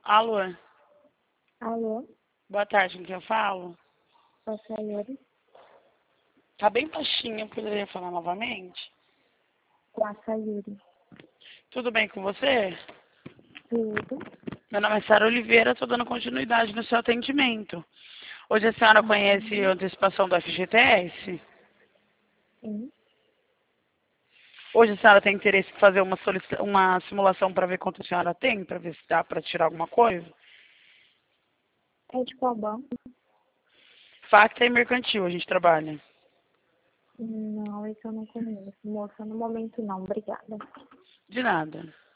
Alô, Alô, boa tarde, com quem eu falo? sou a Sayuri, Tá bem baixinho, poderia falar novamente? com a Sayuri. Tudo bem com você? Tudo. Meu nome é Sara Oliveira, estou dando continuidade no seu atendimento. Hoje a senhora conhece a antecipação do FGTS? Sim. Hoje a senhora tem interesse em fazer uma simulação para ver quanto a senhora tem, para ver se dá para tirar alguma coisa? É de qual banco? Facta e mercantil a gente trabalha. Não, esse eu não conheço. Moça, no momento não, obrigada. De nada.